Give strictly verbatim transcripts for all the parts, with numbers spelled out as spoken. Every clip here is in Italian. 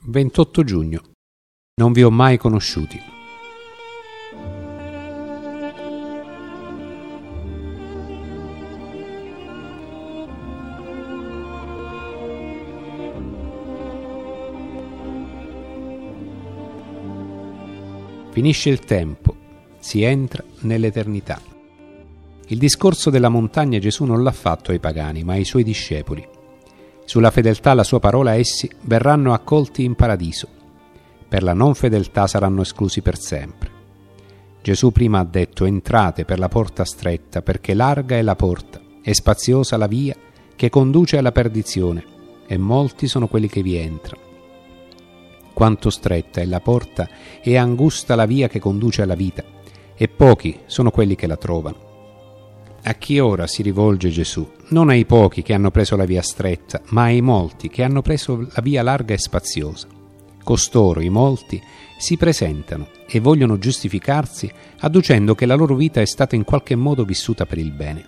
ventotto giugno. Non vi ho mai conosciuti. Finisce il tempo, si entra nell'eternità. Il discorso della montagna Gesù non l'ha fatto ai pagani, ma ai suoi discepoli. Sulla fedeltà alla sua parola essi verranno accolti in paradiso. Per la non fedeltà saranno esclusi per sempre. Gesù prima ha detto: entrate per la porta stretta, perché larga è la porta e spaziosa la via che conduce alla perdizione, e molti sono quelli che vi entrano. Quanto stretta è la porta e angusta la via che conduce alla vita, e pochi sono quelli che la trovano. A chi ora si rivolge Gesù? Non ai pochi che hanno preso la via stretta, ma ai molti che hanno preso la via larga e spaziosa. Costoro, i molti, si presentano e vogliono giustificarsi adducendo che la loro vita è stata in qualche modo vissuta per il bene.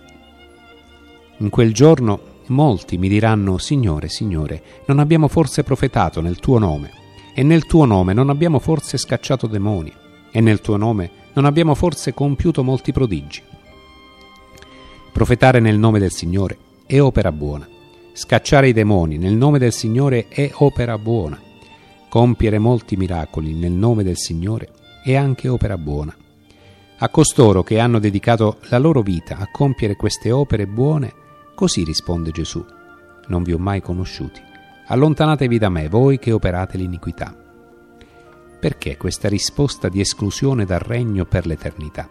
In quel giorno molti mi diranno: Signore, Signore, non abbiamo forse profetato nel Tuo nome? E nel Tuo nome non abbiamo forse scacciato demoni? E nel Tuo nome non abbiamo forse compiuto molti prodigi? Profetare nel nome del Signore è opera buona. Scacciare i demoni nel nome del Signore è opera buona. Compiere molti miracoli nel nome del Signore è anche opera buona. A costoro che hanno dedicato la loro vita a compiere queste opere buone, così risponde Gesù: non vi ho mai conosciuti. Allontanatevi da me, voi che operate l'iniquità. Perché questa risposta di esclusione dal regno per l'eternità?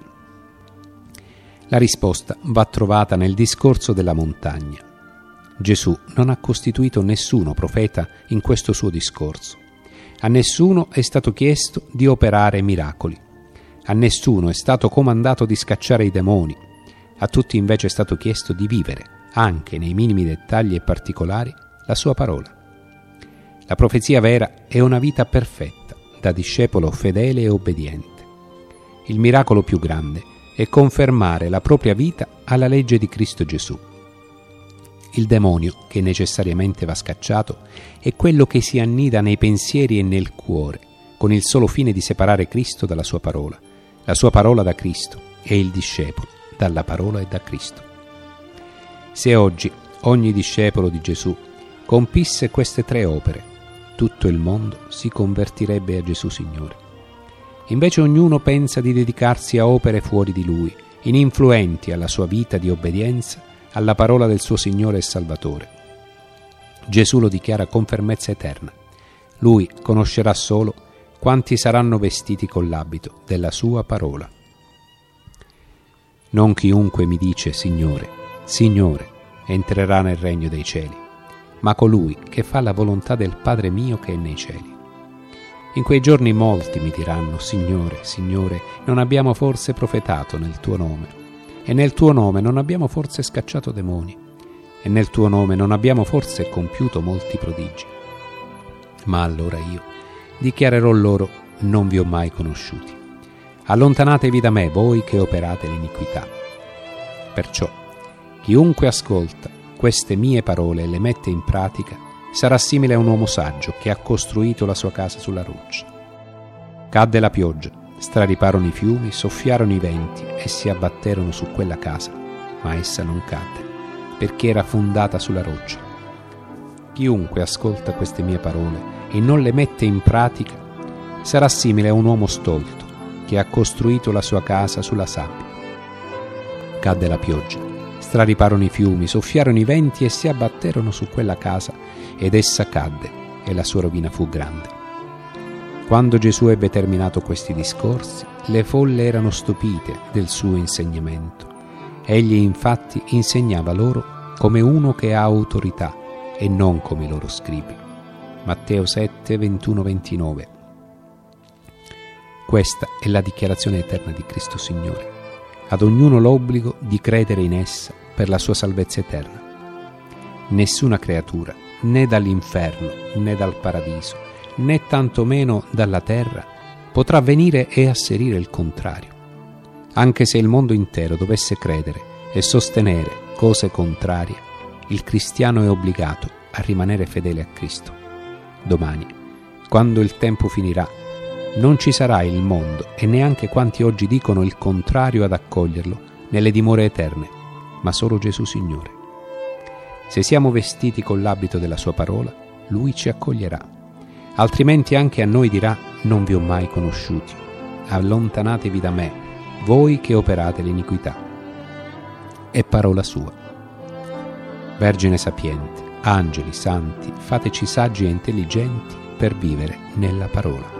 La risposta va trovata nel discorso della montagna. Gesù non ha costituito nessuno profeta in questo suo discorso. A nessuno è stato chiesto di operare miracoli. A nessuno è stato comandato di scacciare i demoni. A tutti invece è stato chiesto di vivere, anche nei minimi dettagli e particolari, la sua parola. La profezia vera è una vita perfetta, da discepolo fedele e obbediente. Il miracolo più grande è confermare la propria vita alla legge di Cristo Gesù. Il demonio, che necessariamente va scacciato, è quello che si annida nei pensieri e nel cuore, con il solo fine di separare Cristo dalla sua parola, la sua parola da Cristo e il discepolo dalla parola e da Cristo. Se oggi ogni discepolo di Gesù compisse queste tre opere, tutto il mondo si convertirebbe a Gesù Signore. Invece ognuno pensa di dedicarsi a opere fuori di Lui, ininfluenti alla sua vita di obbedienza alla parola del suo Signore e Salvatore. Gesù lo dichiara con fermezza eterna: Lui conoscerà solo quanti saranno vestiti con l'abito della sua parola. Non chiunque mi dice Signore, Signore, entrerà nel regno dei cieli, ma colui che fa la volontà del Padre mio che è nei cieli. In quei giorni molti mi diranno: Signore, Signore, non abbiamo forse profetato nel Tuo nome? E nel Tuo nome non abbiamo forse scacciato demoni? E nel Tuo nome non abbiamo forse compiuto molti prodigi? Ma allora io dichiarerò loro: non vi ho mai conosciuti. Allontanatevi da me, voi che operate l'iniquità. Perciò chiunque ascolta queste mie parole e le mette in pratica sarà simile a un uomo saggio che ha costruito la sua casa sulla roccia. Cadde la pioggia, strariparono i fiumi, soffiarono i venti e si abbatterono su quella casa, ma essa non cadde, perché era fondata sulla roccia. Chiunque ascolta queste mie parole e non le mette in pratica sarà simile a un uomo stolto che ha costruito la sua casa sulla sabbia. Cadde la pioggia, strariparono i fiumi, soffiarono i venti e si abbatterono su quella casa, ed essa cadde, e la sua rovina fu grande. Quando Gesù ebbe terminato questi discorsi, le folle erano stupite del suo insegnamento. Egli infatti insegnava loro come uno che ha autorità e non come i loro scribi. Matteo sette, ventuno ventinove. Questa è la dichiarazione eterna di Cristo Signore. Ad ognuno l'obbligo di credere in essa per la sua salvezza eterna. Nessuna creatura, né dall'inferno, né dal paradiso, né tantomeno dalla terra, potrà venire e asserire il contrario. Anche se il mondo intero dovesse credere e sostenere cose contrarie, il cristiano è obbligato a rimanere fedele a Cristo. Domani Quando il tempo finirà, non ci sarà il mondo e neanche quanti oggi dicono il contrario ad accoglierlo nelle dimore eterne, ma solo Gesù Signore. Se siamo vestiti con l'abito della sua parola, Lui ci accoglierà. Altrimenti anche a noi dirà: non vi ho mai conosciuti, allontanatevi da me, voi che operate l'iniquità. È parola sua. Vergine sapiente, angeli, santi, fateci saggi e intelligenti per vivere nella parola.